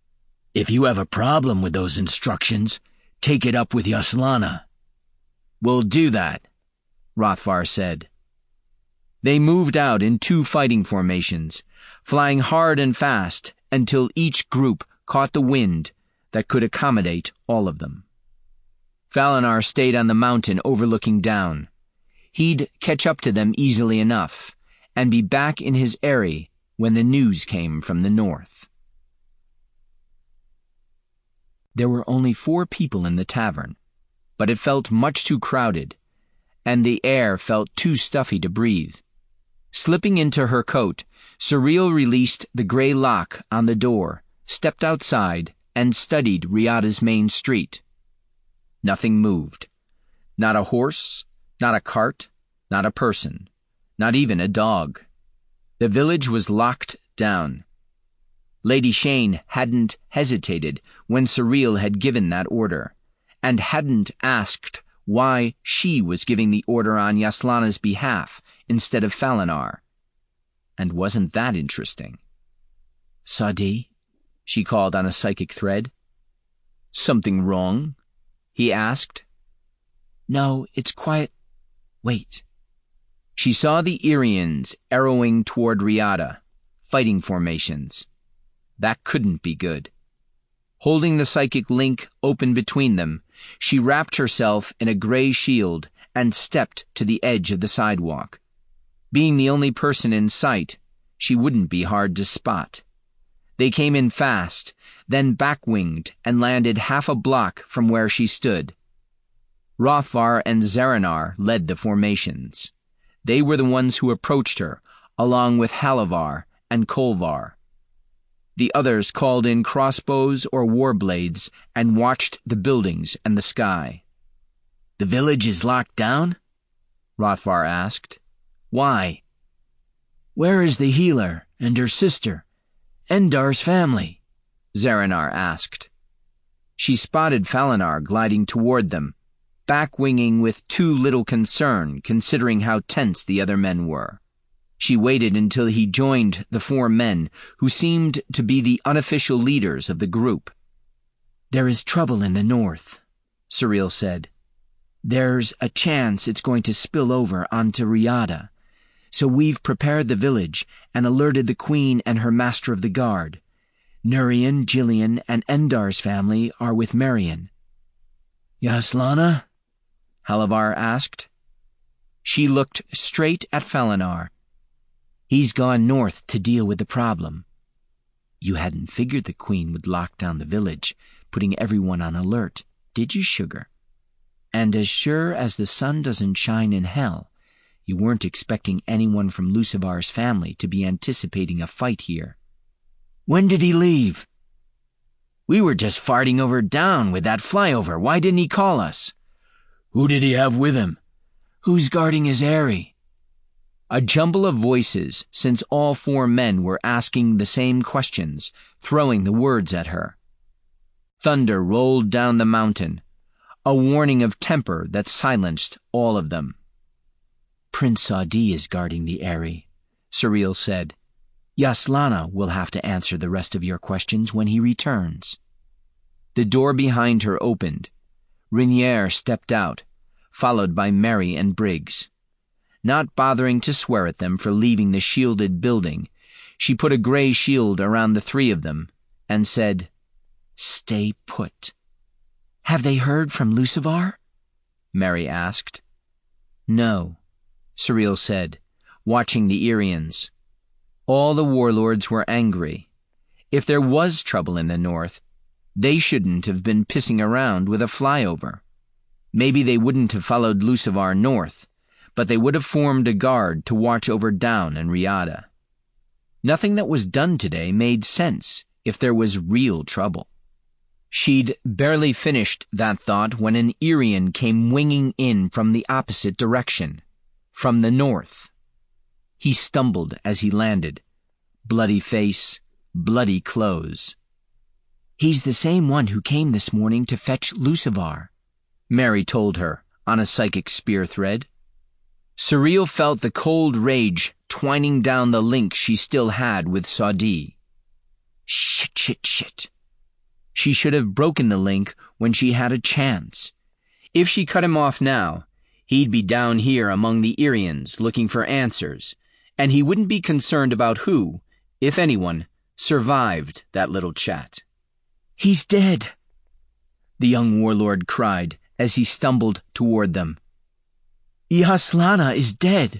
If you have a problem with those instructions, take it up with Yaslana. We'll do that, Rothvar said. They moved out in two fighting formations, flying hard and fast until each group caught the wind that could accommodate all of them. Falinar stayed on the mountain overlooking down. He'd catch up to them easily enough, and be back in his eyrie when the news came from the north. There were only four people in the tavern, but it felt much too crowded, and the air felt too stuffy to breathe. Slipping into her coat, Surreal released the gray lock on the door, stepped outside, and studied Riada's main street. Nothing moved. Not a horse, not a cart, not a person, not even a dog. The village was locked down. Lady Shane hadn't hesitated when Surreal had given that order, and hadn't asked why she was giving the order on Yaslana's behalf instead of Falinar. And wasn't that interesting? Sadi, she called on a psychic thread. Something wrong? He asked. No, it's quiet. Wait. She saw the Irians arrowing toward Riada, fighting formations. That couldn't be good. Holding the psychic link open between them, she wrapped herself in a gray shield and stepped to the edge of the sidewalk. Being the only person in sight, she wouldn't be hard to spot. They came in fast, then back-winged and landed half a block from where she stood. Rothvar and Zaranar led the formations. They were the ones who approached her, along with Halavar and Kolvar. The others called in crossbows or warblades and watched the buildings and the sky. The village is locked down? Rothvar asked. Why? Where is the healer and her sister? Endar's family? Zaranar asked. She spotted Falinar gliding toward them, back-winging with too little concern considering how tense the other men were. She waited until he joined the four men who seemed to be the unofficial leaders of the group. There is trouble in the north, Surreal said. There's a chance it's going to spill over onto Riada, so we've prepared the village and alerted the Queen and her Master of the Guard. Nurian, Jillian, and Endar's family are with Marion. Yaslana? Halavar asked. She looked straight at Falinar. He's gone north to deal with the problem. You hadn't figured the Queen would lock down the village, putting everyone on alert, did you, sugar? And as sure as the sun doesn't shine in hell, you weren't expecting anyone from Lucivar's family to be anticipating a fight here. When did he leave? We were just farting over down with that flyover. Why didn't he call us? Who did he have with him? Who's guarding his aerie? A jumble of voices, since all four men were asking the same questions, throwing the words at her. Thunder rolled down the mountain, a warning of temper that silenced all of them. Prince Saudi is guarding the aerie, Surreal said. Yaslana will have to answer the rest of your questions when he returns. The door behind her opened. Renier stepped out, followed by Mary and Briggs. Not bothering to swear at them for leaving the shielded building, she put a gray shield around the three of them and said, "Stay put." Have they heard from Lucivar? Mary asked. No, Surreal said, watching the Irians. All the warlords were angry. If there was trouble in the north, they shouldn't have been pissing around with a flyover. Maybe they wouldn't have followed Lucivar north, but they would have formed a guard to watch over Down and Riada. Nothing that was done today made sense if there was real trouble. She'd barely finished that thought when an Irian came winging in from the opposite direction, from the north. He stumbled as he landed. Bloody face, bloody clothes. He's the same one who came this morning to fetch Lucivar, Mary told her on a psychic spear thread. Surreal felt the cold rage twining down the link she still had with Saudi. Shit, shit, shit. She should have broken the link when she had a chance. If she cut him off now, he'd be down here among the Irians looking for answers, and he wouldn't be concerned about who, if anyone, survived that little chat. He's dead, the young warlord cried as he stumbled toward them. Yaslana is dead.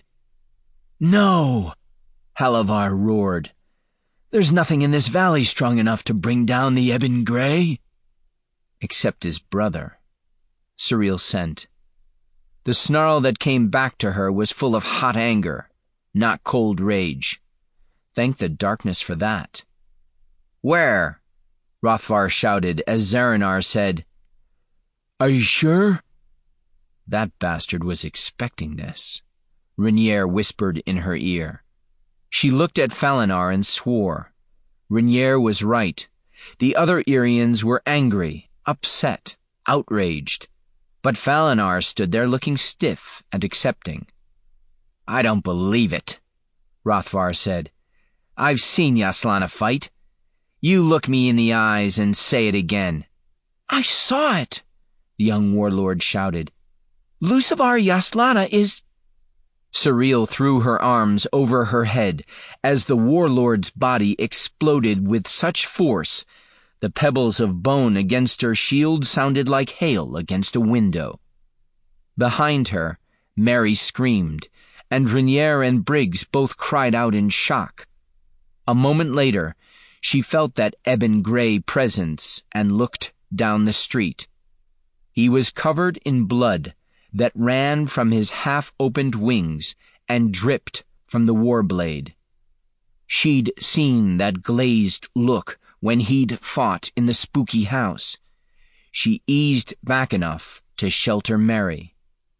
No, Halavar roared. There's nothing in this valley strong enough to bring down the Ebon Grey. Except his brother, Surreal sent. The snarl that came back to her was full of hot anger, not cold rage. Thank the darkness for that. Where? Rothvar shouted as Zaranar said, Are you sure? That bastard was expecting this, Renier whispered in her ear. She looked at Falinar and swore. Renier was right. The other Irians were angry, upset, outraged. But Falinar stood there looking stiff and accepting. I don't believe it, Rothvar said. I've seen Yaslana fight. You look me in the eyes and say it again. I saw it, the young warlord shouted. Lucivar Yaslana is... Surreal threw her arms over her head as the warlord's body exploded with such force the pebbles of bone against her shield sounded like hail against a window. Behind her, Mary screamed, and Renier and Briggs both cried out in shock. A moment later, she felt that ebon gray presence and looked down the street. He was covered in blood that ran from his half-opened wings and dripped from the war blade. She'd seen that glazed look when he'd fought in the spooky house. She eased back enough to shelter Mary.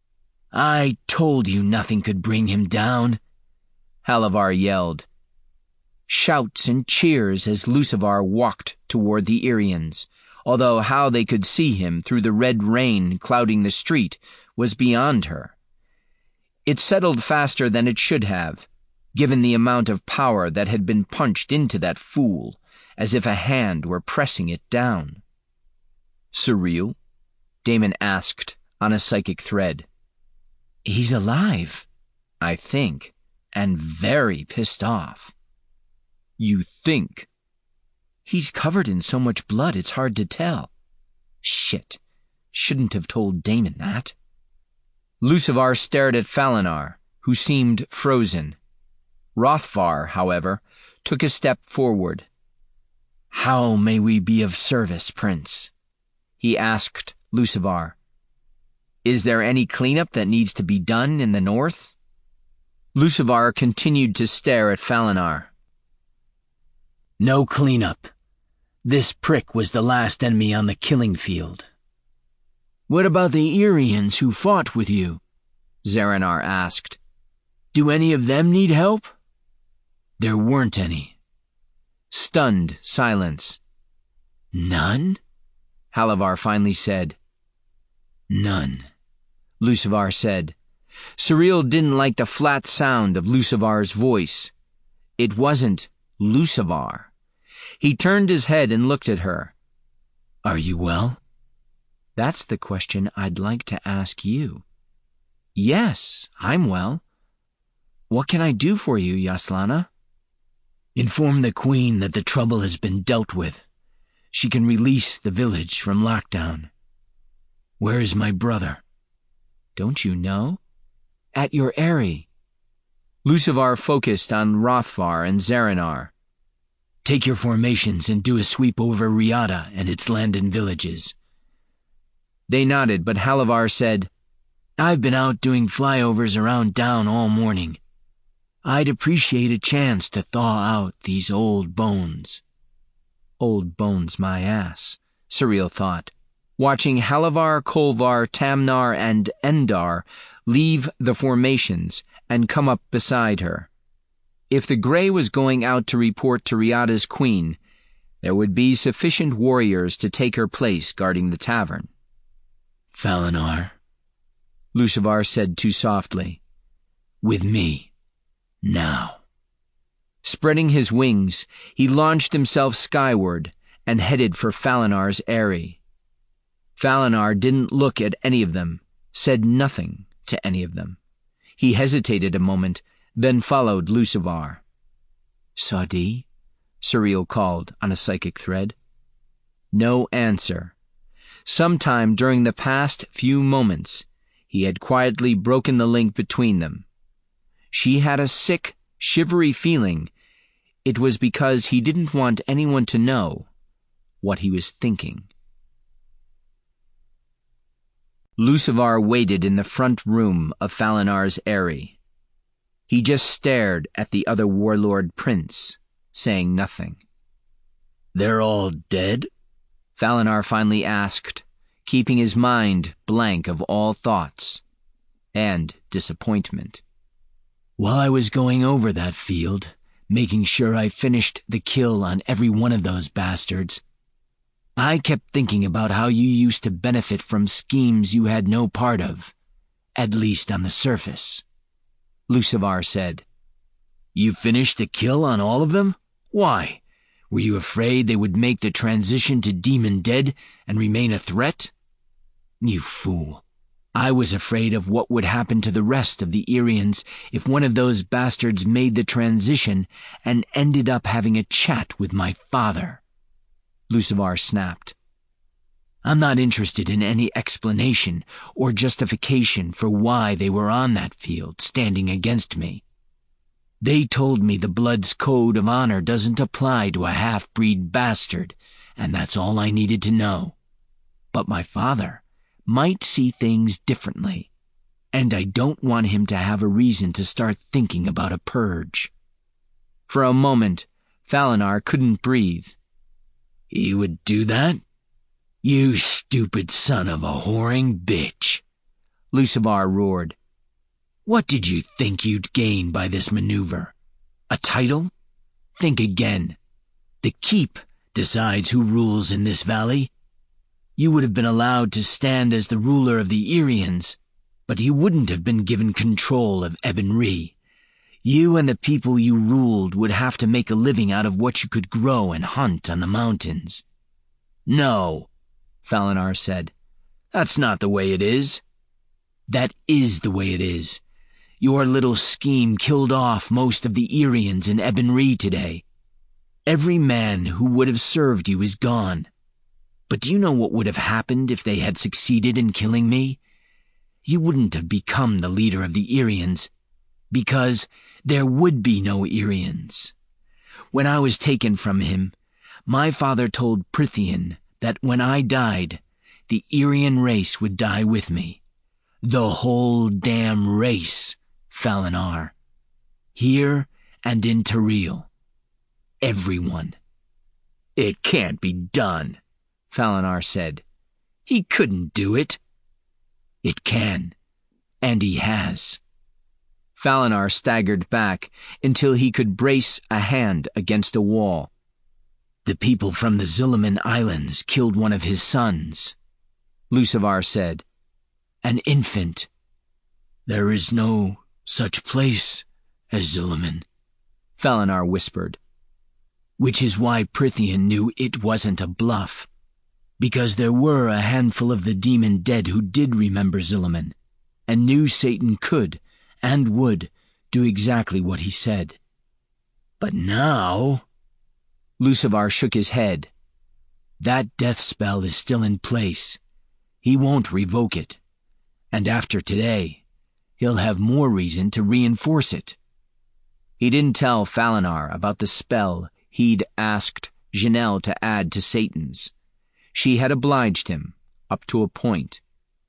I told you nothing could bring him down, Halavar yelled. Shouts and cheers as Lucivar walked toward the Irians, although how they could see him through the red rain clouding the street was beyond her. It settled faster than it should have, given the amount of power that had been punched into that fool, as if a hand were pressing it down. Surreal? Damon asked on a psychic thread. He's alive, I think, and very pissed off. You think? He's covered in so much blood it's hard to tell. Shit. Shouldn't have told Damon that. Lucivar stared at Falinar, who seemed frozen. Hrothgar, however, took a step forward. "How may we be of service, Prince?" he asked Lucivar. "Is there any cleanup that needs to be done in the north?" Lucivar continued to stare at Falinar. "No cleanup. This prick was the last enemy on the killing field." "What about the Irians who fought with you?" Zaranar asked. "Do any of them need help?" "There weren't any." Stunned silence. "None?" Halavar finally said. "None," Lucivar said. Suriel didn't like the flat sound of Lucivar's voice. It wasn't Lucivar. He turned his head and looked at her. "Are you well?" "That's the question I'd like to ask you." "Yes, I'm well. What can I do for you, Yaslana?" "Inform the Queen that the trouble has been dealt with. She can release the village from lockdown." "Where is my brother?" "Don't you know? At your eyrie." Lucivar focused on Hrothgar and Zaranar. "Take your formations and do a sweep over Riata and its land and villages." They nodded, but Halavar said, "I've been out doing flyovers around Down all morning. I'd appreciate a chance to thaw out these old bones." Old bones my ass, Suriel thought, watching Halavar, Kolvar, Tamnar, and Endar leave the formations and come up beside her. If the Grey was going out to report to Riata's queen, there would be sufficient warriors to take her place guarding the tavern. "Falinar," Lucivar said too softly. "With me. Now." Spreading his wings, he launched himself skyward and headed for Falinar's eyrie. Falinar didn't look at any of them, said nothing to any of them. He hesitated a moment, then followed Lucivar. "Sadi?" Suriel called on a psychic thread. No answer. Sometime during the past few moments, he had quietly broken the link between them. She had a sick, shivery feeling it was because he didn't want anyone to know what he was thinking. Lucivar waited in the front room of Falinar's eyrie. He just stared at the other warlord prince, saying nothing. "They're all dead?" Falinar finally asked, keeping his mind blank of all thoughts and disappointment. "While I was going over that field, making sure I finished the kill on every one of those bastards, I kept thinking about how you used to benefit from schemes you had no part of, at least on the surface," Lucivar said. "You finished the kill on all of them? Why? Were you afraid they would make the transition to Demon Dead and remain a threat? You fool. I was afraid of what would happen to the rest of the Irians if one of those bastards made the transition and ended up having a chat with my father," Lucivar snapped. "I'm not interested in any explanation or justification for why they were on that field, standing against me. They told me the Blood's code of honor doesn't apply to a half-breed bastard, and that's all I needed to know. But my father might see things differently, and I don't want him to have a reason to start thinking about a purge." For a moment, Falinar couldn't breathe. "He would do that? You stupid son of a whoring bitch," Lucivar roared. "What did you think you'd gain by this maneuver? A title? Think again. The Keep decides who rules in this valley. You would have been allowed to stand as the ruler of the Irians, but you wouldn't have been given control of Ebon Ree. You and the people you ruled would have to make a living out of what you could grow and hunt on the mountains." "No," Falinar said. "That's not the way it is." "That is the way it is. Your little scheme killed off most of the Irians in Ebon Ree today. Every man who would have served you is gone. But do you know what would have happened if they had succeeded in killing me? You wouldn't have become the leader of the Irians. Because there would be no Irians. When I was taken from him, my father told Prythian that when I died, the Irian race would die with me. The whole damn race, Falinar. Here and in Tiril. Everyone. It can't be done, Falinar said. He couldn't do it. It can, and he has. Falinar staggered back until he could brace a hand against a wall. The people from the Zulaman Islands killed one of his sons, Lucivar said. An infant. There is no such place as Zulaman, Falinar whispered. Which is why Prythian knew it wasn't a bluff. Because there were a handful of the demon dead who did remember Zulaman, and knew Satan could, and would, do exactly what he said. But now... Lucivar shook his head. That death spell is still in place. He won't revoke it. And after today, he'll have more reason to reinforce it. He didn't tell Falinar about the spell he'd asked Janelle to add to Satan's. She had obliged him, up to a point.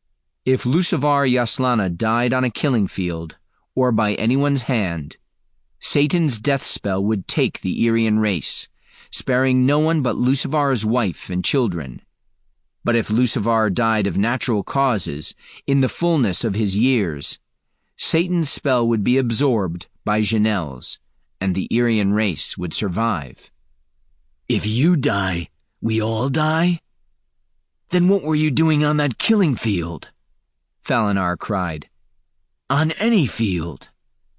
If Lucivar Yaslana died on a killing field, or by anyone's hand, Satan's death spell would take the Irian race, sparing no one but Lucivar's wife and children. But if Lucivar died of natural causes, in the fullness of his years, Satan's spell would be absorbed by Janelle's, and the Irian race would survive. If you die, we all die? Then what were you doing on that killing field? Falinar cried. On any field.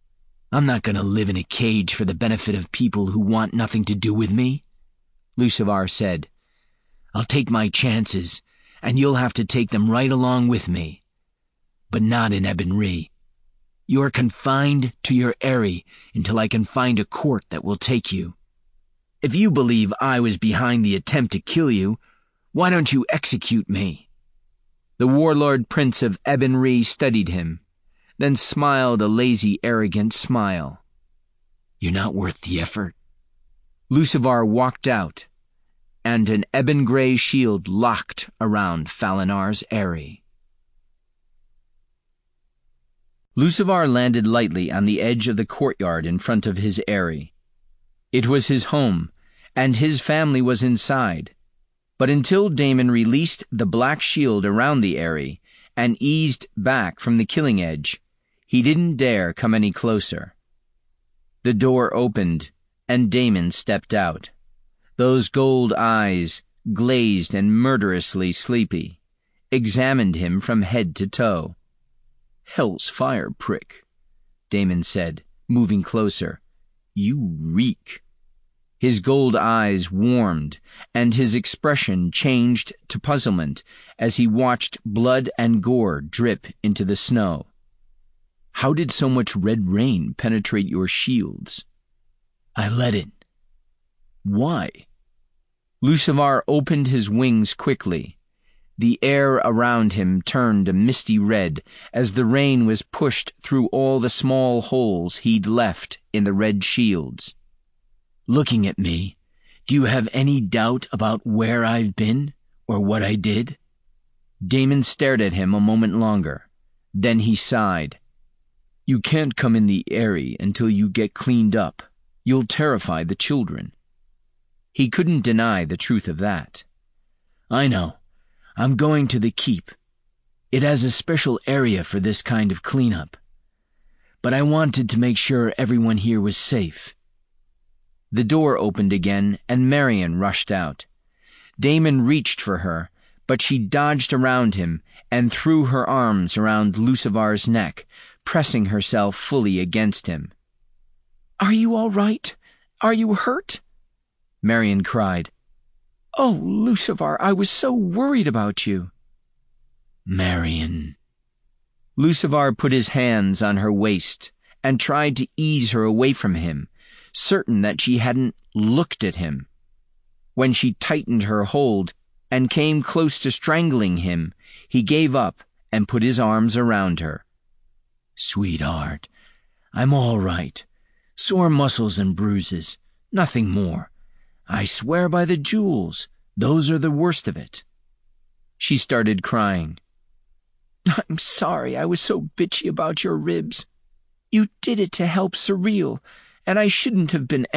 I'm not going to live in a cage for the benefit of people who want nothing to do with me, Lucivar said. I'll take my chances, and you'll have to take them right along with me. But not in Ebon Ree. You're confined to your eyrie until I can find a court that will take you. If you believe I was behind the attempt to kill you, why don't you execute me? The warlord prince of Ebon Ree studied him, then smiled a lazy, arrogant smile. You're not worth the effort. Lucivar walked out, and an ebon gray shield locked around Falinar's eyrie. Lucivar landed lightly on the edge of the courtyard in front of his eyrie. It was his home, and his family was inside. But until Damon released the black shield around the eyrie and eased back from the killing edge, he didn't dare come any closer. The door opened, and Damon stepped out. Those gold eyes, glazed and murderously sleepy, examined him from head to toe. "Hell's fire, prick," Damon said, moving closer. "You reek." His gold eyes warmed, and his expression changed to puzzlement as he watched blood and gore drip into the snow. "How did so much red rain penetrate your shields?" "I let it." "Why?" Lucivar opened his wings quickly. The air around him turned a misty red as the rain was pushed through all the small holes he'd left in the red shields. "Looking at me, do you have any doubt about where I've been or what I did?" Damon stared at him a moment longer. Then he sighed. "You can't come in the eyrie until you get cleaned up. You'll terrify the children." He couldn't deny the truth of that. "I know. I'm going to the keep. It has a special area for this kind of cleanup. But I wanted to make sure everyone here was safe." The door opened again, and Marion rushed out. Damon reached for her, but she dodged around him and threw her arms around Lucivar's neck, pressing herself fully against him. "Are you all right? Are you hurt?" Marion cried. "Oh, Lucivar, I was so worried about you." "Marion." Lucivar put his hands on her waist and tried to ease her away from him, certain that she hadn't looked at him. When she tightened her hold and came close to strangling him, he gave up and put his arms around her. "Sweetheart, I'm all right. Sore muscles and bruises. Nothing more. I swear by the jewels, those are the worst of it." She started crying. "I'm sorry I was so bitchy about your ribs. You did it to help Surreal, and I shouldn't have been